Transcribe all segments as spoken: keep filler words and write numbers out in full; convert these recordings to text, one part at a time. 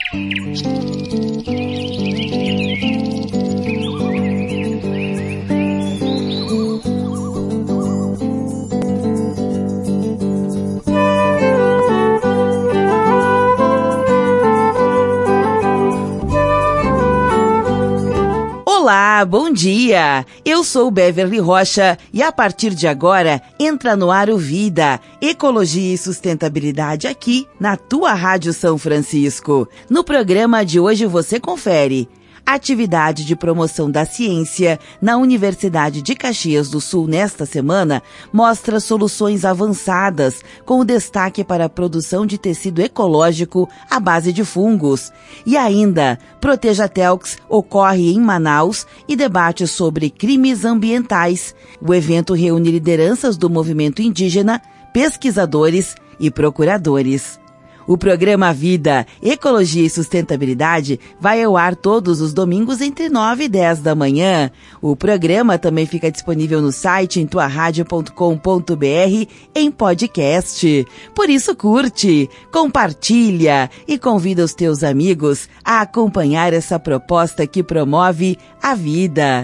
Olá, bom dia! Eu sou Beverly Rocha e a partir de agora entra no ar o Vida, Ecologia e Sustentabilidade aqui na tua Rádio São Francisco. No programa de hoje você confere atividade de promoção da ciência na Universidade de Caxias do Sul nesta semana mostra soluções avançadas com destaque para a produção de tecido ecológico à base de fungos. E ainda, Proteja Telx ocorre em Manaus e debate sobre crimes ambientais. O evento reúne lideranças do movimento indígena, pesquisadores e procuradores. O programa Vida, Ecologia e Sustentabilidade vai ao ar todos os domingos entre nove e dez da manhã. O programa também fica disponível no site em tua rádio ponto com ponto b r em podcast. Por isso curte, compartilha e convida os teus amigos a acompanhar essa proposta que promove a vida.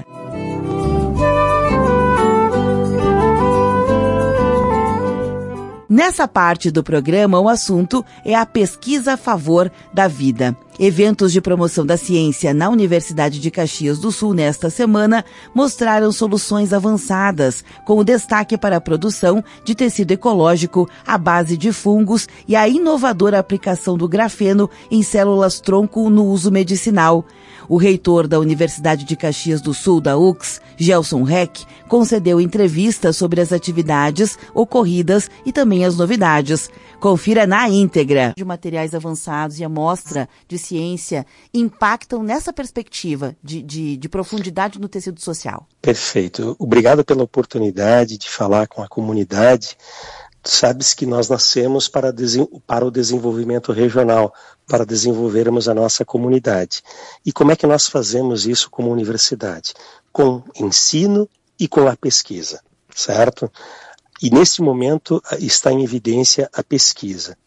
Nessa parte do programa, o assunto é a pesquisa a favor da vida. Eventos de promoção da ciência na Universidade de Caxias do Sul nesta semana mostraram soluções avançadas, com o destaque para a produção de tecido ecológico à base de fungos e a inovadora aplicação do grafeno em células-tronco no uso medicinal. O reitor da Universidade de Caxias do Sul, da U C S, Gelson Reck, concedeu entrevista sobre as atividades ocorridas e também as novidades. Confira na íntegra. De materiais avançados e a mostra de ciência impactam nessa perspectiva de, de, de profundidade no tecido social. Perfeito. Obrigado pela oportunidade de falar com a comunidade. Tu sabes que nós nascemos para, para o desenvolvimento regional, para desenvolvermos a nossa comunidade. E como é que nós fazemos isso como universidade? Com ensino e com a pesquisa, certo? E nesse momento está em evidência a pesquisa.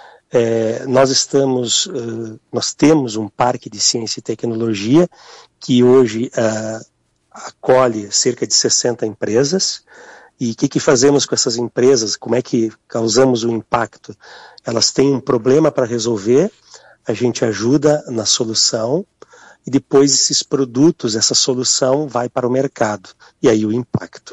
É, nós estamos, uh, nós temos um parque de ciência e tecnologia que hoje uh, acolhe cerca de sessenta empresas. E o que, que fazemos com essas empresas? Como é que causamos o impacto? Elas têm um problema para resolver, a gente ajuda na solução e depois esses produtos, essa solução vai para o mercado. E aí o impacto.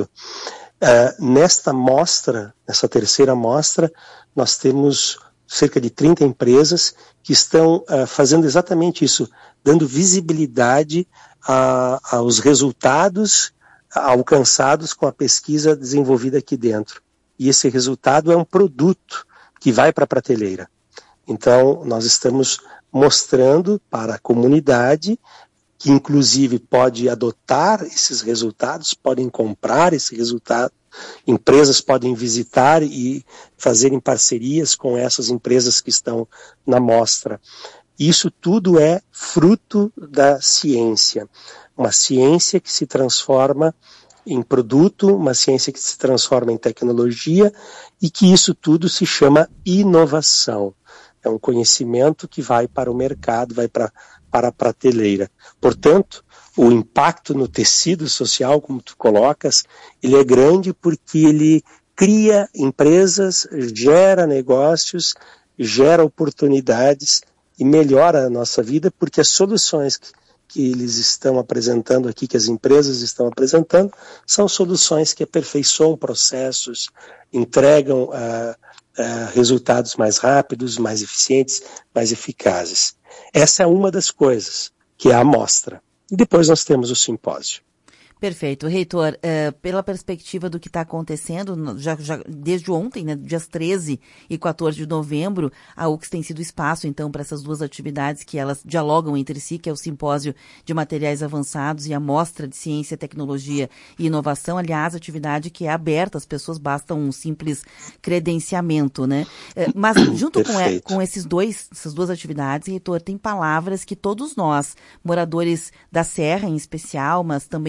Uh, nesta mostra, nessa terceira mostra, nós temos cerca de trinta empresas que estão uh, fazendo exatamente isso, dando visibilidade a, aos resultados alcançados com a pesquisa desenvolvida aqui dentro. E esse resultado é um produto que vai para a prateleira. Então, nós estamos mostrando para a comunidade que, inclusive, pode adotar esses resultados, podem comprar esse resultado, empresas podem visitar e fazerem parcerias com essas empresas que estão na mostra. Isso tudo é fruto da ciência. Uma ciência que se transforma em produto, uma ciência que se transforma em tecnologia e que isso tudo se chama inovação. É um conhecimento que vai para o mercado, vai para, para a prateleira. Portanto, o impacto no tecido social, como tu colocas, ele é grande porque ele cria empresas, gera negócios, gera oportunidades e melhora a nossa vida porque as soluções que que eles estão apresentando aqui, que as empresas estão apresentando, são soluções que aperfeiçoam processos, entregam uh, uh, resultados mais rápidos, mais eficientes, mais eficazes. Essa é uma das coisas, que é a amostra. E depois nós temos o simpósio. Perfeito. Reitor, uh, pela perspectiva do que está acontecendo, já, já, desde ontem, né, dias treze e quatorze de novembro, a U C S tem sido espaço, então, para essas duas atividades que elas dialogam entre si, que é o Simpósio de Materiais Avançados e a Mostra de Ciência, Tecnologia e Inovação. Aliás, atividade que é aberta, as pessoas bastam um simples credenciamento, né? Uh, mas, junto com, e, com esses dois, essas duas atividades, reitor, tem palavras que todos nós, moradores da Serra em especial, mas também pessoas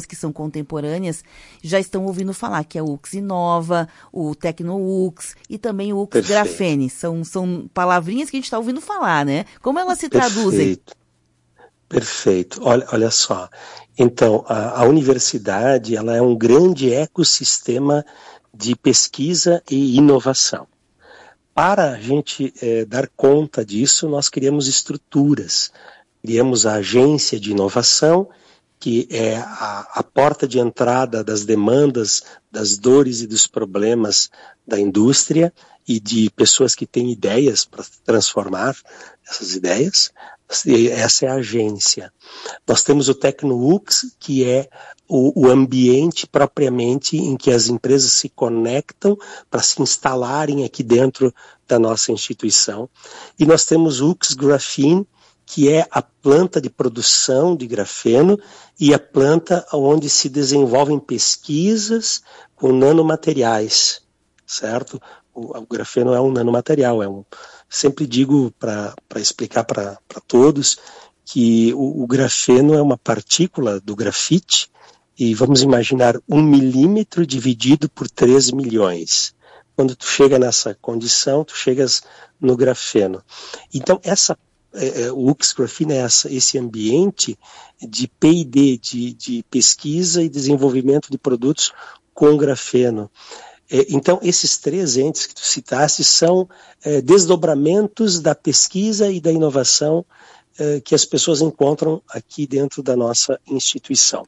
pessoas que são contemporâneas já estão ouvindo falar, que é o U X Inova, o Tecno-U X e também o U X Grafene. São, são palavrinhas que a gente está ouvindo falar, né? Como elas se traduzem? Perfeito. Perfeito. Olha, olha só. Então, a, a universidade ela é um grande ecossistema de pesquisa e inovação. Para a gente é, dar conta disso, nós criamos estruturas. Criamos a agência de inovação, que é a, a porta de entrada das demandas, das dores e dos problemas da indústria e de pessoas que têm ideias para transformar essas ideias. Essa é a agência. Nós temos o Tecno-U X, que é o, o ambiente propriamente em que as empresas se conectam para se instalarem aqui dentro da nossa instituição. E nós temos o U X Grafene, que é a planta de produção de grafeno e a planta onde se desenvolvem pesquisas com nanomateriais, certo? O, o grafeno é um nanomaterial, é um... Sempre digo para explicar para todos que o, o grafeno é uma partícula do grafite e vamos imaginar um milímetro dividido por três milhões. Quando tu chega nessa condição, tu chegas no grafeno. Então, essa, é, o U X Grafene é essa, esse ambiente de P e D, de, de pesquisa e desenvolvimento de produtos com grafeno. Então, esses três entes que tu citaste são é, desdobramentos da pesquisa e da inovação é, que as pessoas encontram aqui dentro da nossa instituição.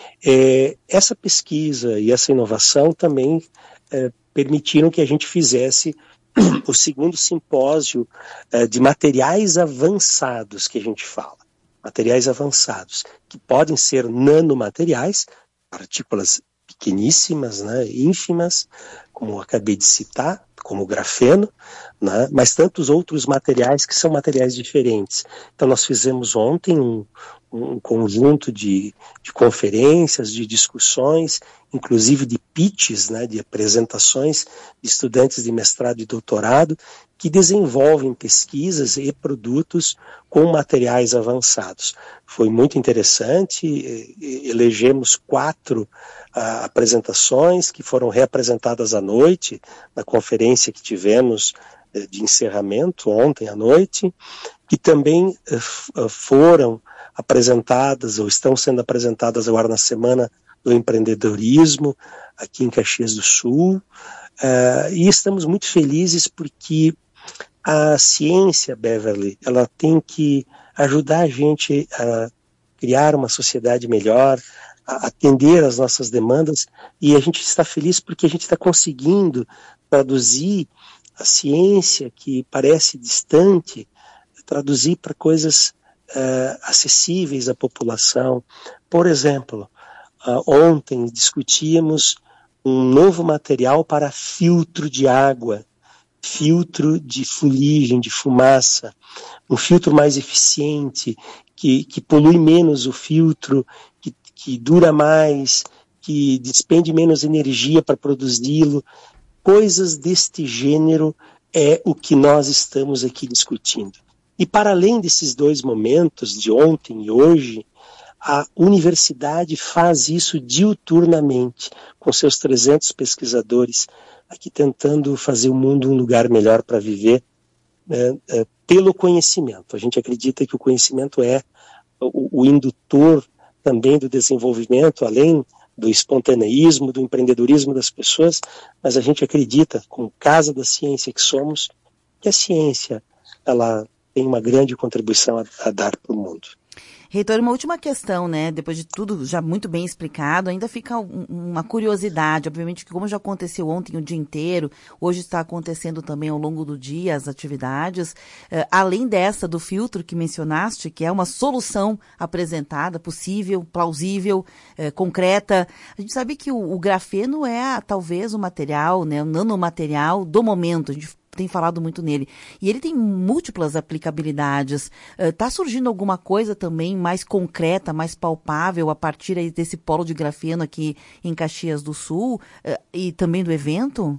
É, essa pesquisa e essa inovação também é, permitiram que a gente fizesse o segundo simpósio é, de materiais avançados que a gente fala. Materiais avançados, que podem ser nanomateriais, partículas pequeníssimas, né, ínfimas, como eu acabei de citar, como o grafeno, né, mas tantos outros materiais que são materiais diferentes. Então nós fizemos ontem um, um conjunto de, de conferências, de discussões, inclusive de pitches, né, de apresentações de estudantes de mestrado e doutorado que desenvolvem pesquisas e produtos com materiais avançados. Foi muito interessante, elegemos quatro uh, apresentações que foram reapresentadas à noite, na conferência que tivemos uh, de encerramento ontem à noite, que também uh, foram apresentadas ou estão sendo apresentadas agora na Semana do Empreendedorismo, aqui em Caxias do Sul, uh, e estamos muito felizes porque a ciência, Beverly, ela tem que ajudar a gente a criar uma sociedade melhor, a atender às nossas demandas, e a gente está feliz porque a gente está conseguindo traduzir a ciência que parece distante, traduzir para coisas uh, acessíveis à população. Por exemplo, uh, ontem discutíamos um novo material para filtro de água, filtro de fuligem, de fumaça, um filtro mais eficiente, que, que polui menos o filtro, que, que dura mais, que despende menos energia para produzi-lo. Coisas deste gênero é o que nós estamos aqui discutindo. E para além desses dois momentos, de ontem e hoje, a universidade faz isso diuturnamente, com seus trezentos pesquisadores, aqui tentando fazer o mundo um lugar melhor para viver, né, é, pelo conhecimento. A gente acredita que o conhecimento é o, o indutor também do desenvolvimento, além do espontaneísmo, do empreendedorismo das pessoas, mas a gente acredita, como Casa da Ciência que somos, que a ciência ela tem uma grande contribuição a, a dar para o mundo. Reitor, uma última questão, né? Depois de tudo já muito bem explicado, ainda fica um, uma curiosidade. Obviamente que como já aconteceu ontem o dia inteiro, hoje está acontecendo também ao longo do dia as atividades. Uh, além dessa do filtro que mencionaste, que é uma solução apresentada, possível, plausível, uh, concreta, a gente sabe que o, o grafeno é talvez o material, né, o nanomaterial do momento. A gente tem falado muito nele. E ele tem múltiplas aplicabilidades. Está uh, surgindo alguma coisa também mais concreta, mais palpável a partir aí desse polo de grafeno aqui em Caxias do Sul uh, e também do evento?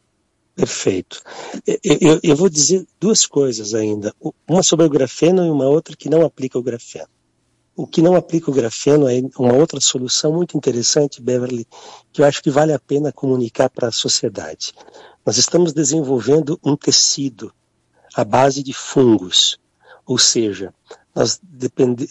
Perfeito. Eu, eu vou dizer duas coisas ainda. Uma sobre o grafeno e uma outra que não aplica o grafeno. o que não aplica o grafeno é uma outra solução muito interessante, Beverly, que eu acho que vale a pena comunicar para a sociedade. Nós estamos desenvolvendo um tecido à base de fungos, ou seja, nós depende,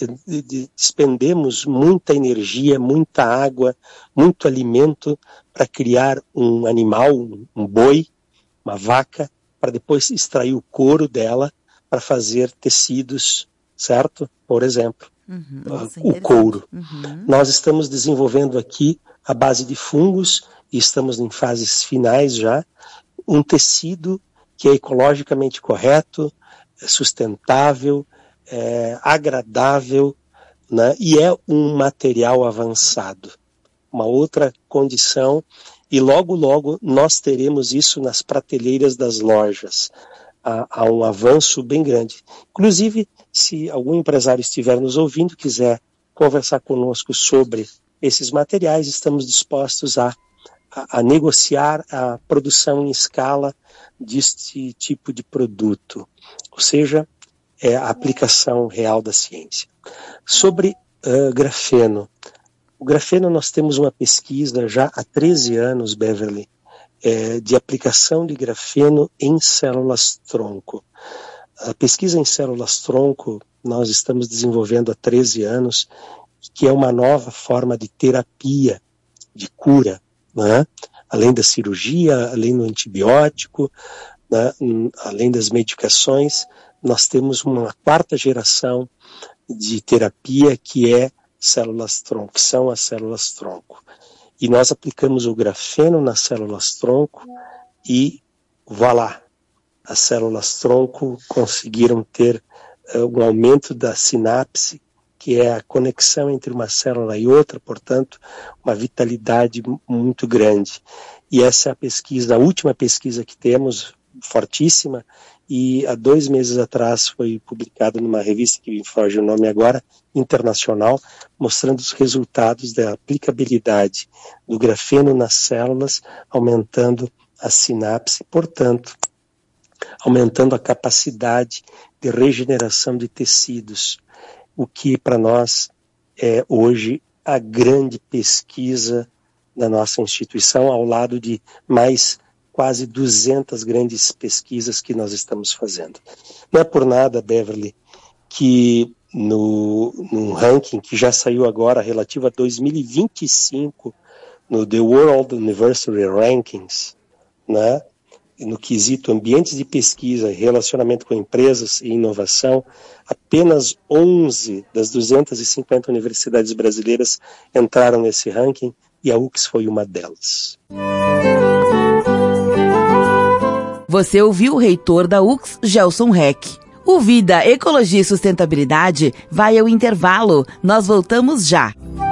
despendemos muita energia, muita água, muito alimento para criar um animal, um boi, uma vaca, para depois extrair o couro dela para fazer tecidos, certo? Por exemplo, uhum, nossa, o couro. Uhum. Nós estamos desenvolvendo aqui, a base de fungos, e estamos em fases finais já, um tecido que é ecologicamente correto, sustentável, é, agradável, né? E é um material avançado. Uma outra condição, e logo, logo nós teremos isso nas prateleiras das lojas. Há, há um avanço bem grande. Inclusive, se algum empresário estiver nos ouvindo, quiser conversar conosco sobre esses materiais, estamos dispostos a, a, a negociar a produção em escala deste tipo de produto. Ou seja, é a aplicação real da ciência. Sobre uh, grafeno. O grafeno, nós temos uma pesquisa já há treze anos, Beverly, é, de aplicação de grafeno em células-tronco. A pesquisa em células-tronco nós estamos desenvolvendo há treze anos, que é uma nova forma de terapia, de cura, né? Além da cirurgia, além do antibiótico, né? Além das medicações, nós temos uma quarta geração de terapia que é células-tronco, que são as células-tronco. E nós aplicamos o grafeno nas células-tronco e, voilà, as células-tronco conseguiram ter uh, um aumento da sinapse, que é a conexão entre uma célula e outra, portanto, uma vitalidade muito grande. E essa é a pesquisa, a última pesquisa que temos, fortíssima, e há dois meses atrás foi publicado numa revista que me foge o nome agora, internacional, mostrando os resultados da aplicabilidade do grafeno nas células, aumentando a sinapse, portanto, aumentando a capacidade de regeneração de tecidos, o que para nós é hoje a grande pesquisa da nossa instituição, ao lado de mais quase duzentas grandes pesquisas que nós estamos fazendo. Não é por nada, Beverly, que no, no ranking que já saiu agora, relativo a dois mil e vinte e cinco, no The World University Rankings, né, no quesito ambientes de pesquisa, relacionamento com empresas e inovação, apenas onze das duzentas e cinquenta universidades brasileiras entraram nesse ranking e a U X foi uma delas. Você ouviu o reitor da U X, Gelson Heck. O Vida, Ecologia e Sustentabilidade vai ao intervalo. Nós voltamos já.